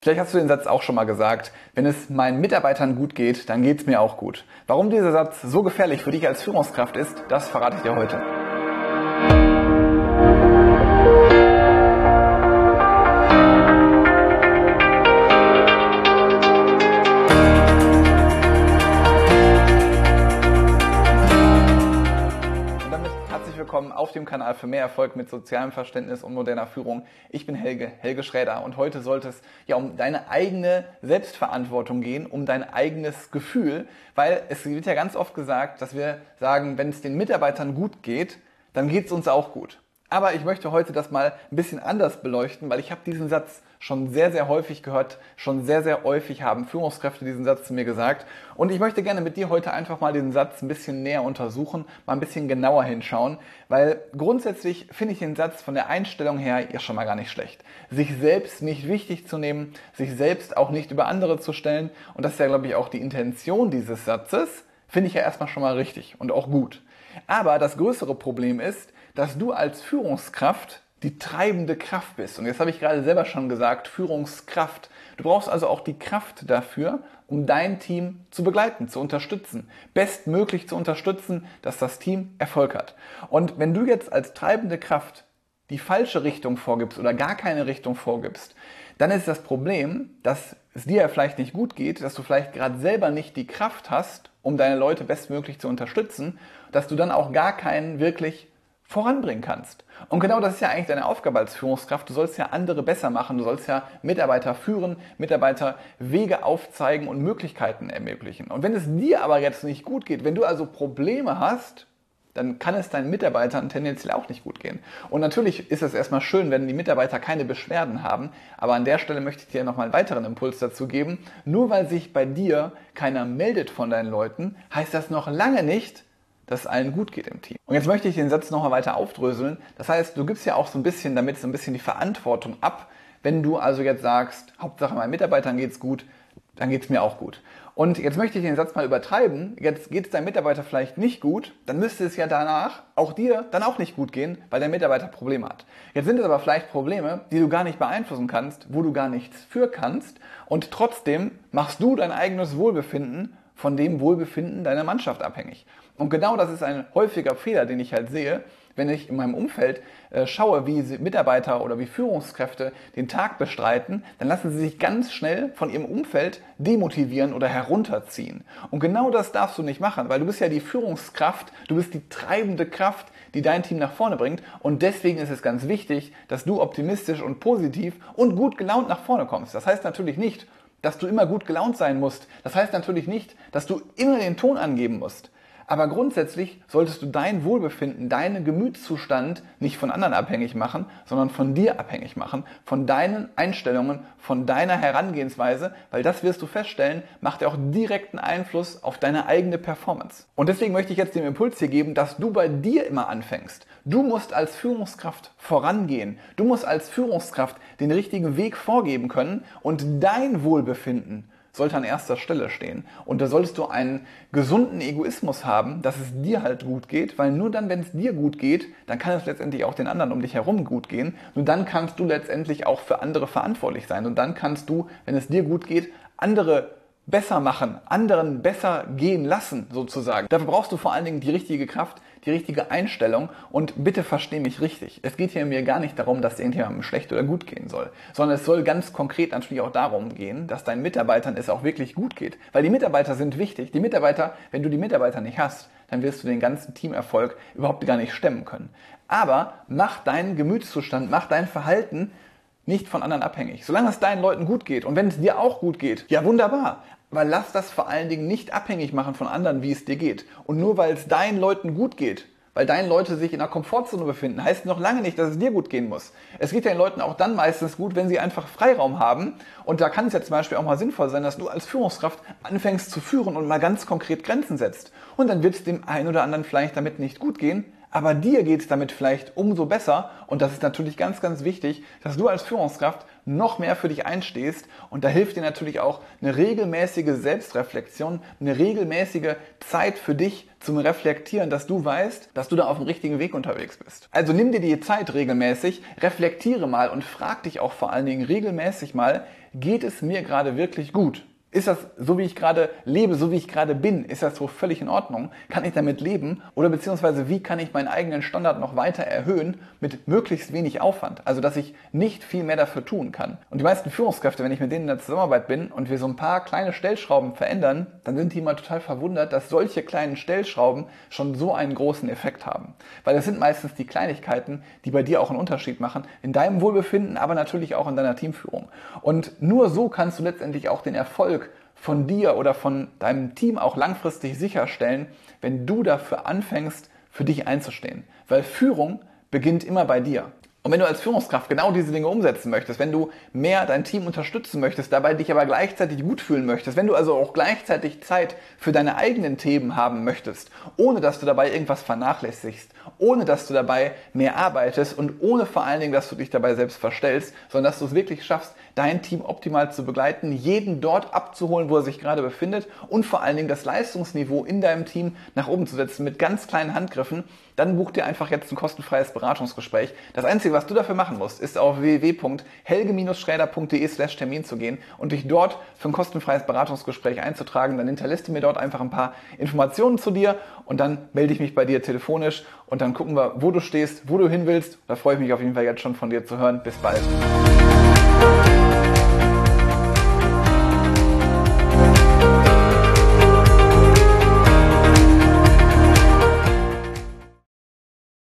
Vielleicht hast du den Satz auch schon mal gesagt: Wenn es meinen Mitarbeitern gut geht, dann geht es mir auch gut. Warum dieser Satz so gefährlich für dich als Führungskraft ist, das verrate ich dir heute. Willkommen auf dem Kanal für mehr Erfolg mit sozialem Verständnis und moderner Führung. Ich bin Helge Schräder, und heute sollte es ja um deine eigene Selbstverantwortung gehen, um dein eigenes Gefühl, weil es wird ja ganz oft gesagt, dass wir sagen, wenn es den Mitarbeitern gut geht, dann geht es uns auch gut. Aber ich möchte heute das mal ein bisschen anders beleuchten, weil ich habe diesen Satz schon sehr, sehr häufig gehört, schon sehr, sehr häufig haben Führungskräfte diesen Satz zu mir gesagt. Und ich möchte gerne mit dir heute einfach mal den Satz ein bisschen näher untersuchen, mal ein bisschen genauer hinschauen, weil grundsätzlich finde ich den Satz von der Einstellung her ja schon mal gar nicht schlecht. Sich selbst nicht wichtig zu nehmen, sich selbst auch nicht über andere zu stellen, und das ist ja, glaube ich, auch die Intention dieses Satzes, finde ich ja erstmal schon mal richtig und auch gut. Aber das größere Problem ist, dass du als Führungskraft die treibende Kraft bist. Und jetzt habe ich gerade selber schon gesagt, Führungskraft. Du brauchst also auch die Kraft dafür, um dein Team zu begleiten, zu unterstützen, bestmöglich zu unterstützen, dass das Team Erfolg hat. Und wenn du jetzt als treibende Kraft die falsche Richtung vorgibst oder gar keine Richtung vorgibst, dann ist das Problem, dass es dir ja vielleicht nicht gut geht, dass du vielleicht gerade selber nicht die Kraft hast, um deine Leute bestmöglich zu unterstützen, dass du dann auch gar keinen wirklich voranbringen kannst. Und genau das ist ja eigentlich deine Aufgabe als Führungskraft. Du sollst ja andere besser machen, du sollst ja Mitarbeiter führen, Mitarbeiter Wege aufzeigen und Möglichkeiten ermöglichen. Und wenn es dir aber jetzt nicht gut geht, wenn du also Probleme hast, dann kann es deinen Mitarbeitern tendenziell auch nicht gut gehen. Und natürlich ist es erstmal schön, wenn die Mitarbeiter keine Beschwerden haben, aber an der Stelle möchte ich dir nochmal einen weiteren Impuls dazu geben. Nur weil sich bei dir keiner meldet von deinen Leuten, heißt das noch lange nicht, dass es allen gut geht im Team. Und jetzt möchte ich den Satz nochmal weiter aufdröseln. Das heißt, du gibst ja auch so ein bisschen die Verantwortung ab, wenn du also jetzt sagst, Hauptsache meinen Mitarbeitern geht's gut, dann geht's mir auch gut. Und jetzt möchte ich den Satz mal übertreiben. Jetzt geht es deinem Mitarbeiter vielleicht nicht gut, dann müsste es ja danach auch dir dann auch nicht gut gehen, weil der Mitarbeiter Probleme hat. Jetzt sind es aber vielleicht Probleme, die du gar nicht beeinflussen kannst, wo du gar nichts für kannst, und trotzdem machst du dein eigenes Wohlbefinden von dem Wohlbefinden deiner Mannschaft abhängig. Und genau das ist ein häufiger Fehler, den ich halt sehe, wenn ich in meinem Umfeld schaue, wie Mitarbeiter oder wie Führungskräfte den Tag bestreiten, dann lassen sie sich ganz schnell von ihrem Umfeld demotivieren oder herunterziehen. Und genau das darfst du nicht machen, weil du bist ja die Führungskraft, du bist die treibende Kraft, die dein Team nach vorne bringt. Und deswegen ist es ganz wichtig, dass du optimistisch und positiv und gut gelaunt nach vorne kommst. Das heißt natürlich nicht, dass du immer gut gelaunt sein musst. Das heißt natürlich nicht, dass du immer den Ton angeben musst. Aber grundsätzlich solltest du dein Wohlbefinden, deinen Gemütszustand nicht von anderen abhängig machen, sondern von dir abhängig machen, von deinen Einstellungen, von deiner Herangehensweise, weil das wirst du feststellen, macht ja auch direkten Einfluss auf deine eigene Performance. Und deswegen möchte ich jetzt den Impuls hier geben, dass du bei dir immer anfängst. Du musst als Führungskraft vorangehen. Du musst als Führungskraft den richtigen Weg vorgeben können, und dein Wohlbefinden sollte an erster Stelle stehen. Und da solltest du einen gesunden Egoismus haben, dass es dir halt gut geht, weil nur dann, wenn es dir gut geht, dann kann es letztendlich auch den anderen um dich herum gut gehen. Nur dann kannst du letztendlich auch für andere verantwortlich sein. Und dann kannst du, wenn es dir gut geht, andere besser machen, anderen besser gehen lassen, sozusagen. Dafür brauchst du vor allen Dingen die richtige Kraft, die richtige Einstellung, und bitte versteh mich richtig. Es geht hier mir gar nicht darum, dass irgendjemandem schlecht oder gut gehen soll, sondern es soll ganz konkret natürlich auch darum gehen, dass deinen Mitarbeitern es auch wirklich gut geht. Weil die Mitarbeiter sind wichtig. Die Mitarbeiter, wenn du die Mitarbeiter nicht hast, dann wirst du den ganzen Teamerfolg überhaupt gar nicht stemmen können. Aber mach deinen Gemütszustand, mach dein Verhalten nicht von anderen abhängig. Solange es deinen Leuten gut geht und wenn es dir auch gut geht, ja wunderbar. Aber lass das vor allen Dingen nicht abhängig machen von anderen, wie es dir geht. Und nur weil es deinen Leuten gut geht, weil deine Leute sich in einer Komfortzone befinden, heißt noch lange nicht, dass es dir gut gehen muss. Es geht ja den Leuten auch dann meistens gut, wenn sie einfach Freiraum haben. Und da kann es ja zum Beispiel auch mal sinnvoll sein, dass du als Führungskraft anfängst zu führen und mal ganz konkret Grenzen setzt. Und dann wird es dem einen oder anderen vielleicht damit nicht gut gehen, aber dir geht es damit vielleicht umso besser. Und das ist natürlich ganz, ganz wichtig, dass du als Führungskraft noch mehr für dich einstehst. Und da hilft dir natürlich auch eine regelmäßige Selbstreflexion, eine regelmäßige Zeit für dich zum Reflektieren, dass du weißt, dass du da auf dem richtigen Weg unterwegs bist. Also nimm dir die Zeit regelmäßig, reflektiere mal und frag dich auch vor allen Dingen regelmäßig mal, geht es mir gerade wirklich gut? Ist das so, wie ich gerade lebe, so wie ich gerade bin? Ist das so völlig in Ordnung? Kann ich damit leben? Oder beziehungsweise wie kann ich meinen eigenen Standard noch weiter erhöhen mit möglichst wenig Aufwand? Also, dass ich nicht viel mehr dafür tun kann. Und die meisten Führungskräfte, wenn ich mit denen in der Zusammenarbeit bin und wir so ein paar kleine Stellschrauben verändern, dann sind die immer total verwundert, dass solche kleinen Stellschrauben schon so einen großen Effekt haben. Weil das sind meistens die Kleinigkeiten, die bei dir auch einen Unterschied machen, in deinem Wohlbefinden, aber natürlich auch in deiner Teamführung. Und nur so kannst du letztendlich auch den Erfolg von dir oder von deinem Team auch langfristig sicherstellen, wenn du dafür anfängst, für dich einzustehen. Weil Führung beginnt immer bei dir. Und wenn du als Führungskraft genau diese Dinge umsetzen möchtest, wenn du mehr dein Team unterstützen möchtest, dabei dich aber gleichzeitig gut fühlen möchtest, wenn du also auch gleichzeitig Zeit für deine eigenen Themen haben möchtest, ohne dass du dabei irgendwas vernachlässigst, ohne dass du dabei mehr arbeitest und ohne vor allen Dingen, dass du dich dabei selbst verstellst, sondern dass du es wirklich schaffst, dein Team optimal zu begleiten, jeden dort abzuholen, wo er sich gerade befindet und vor allen Dingen das Leistungsniveau in deinem Team nach oben zu setzen mit ganz kleinen Handgriffen, dann buch dir einfach jetzt ein kostenfreies Beratungsgespräch. Das Einzige, was du dafür machen musst, ist auf www.helge-schräder.de/Termin zu gehen und dich dort für ein kostenfreies Beratungsgespräch einzutragen. Dann hinterlässt du mir dort einfach ein paar Informationen zu dir und dann melde ich mich bei dir telefonisch und dann gucken wir, wo du stehst, wo du hin willst. Da freue ich mich auf jeden Fall jetzt schon von dir zu hören. Bis bald.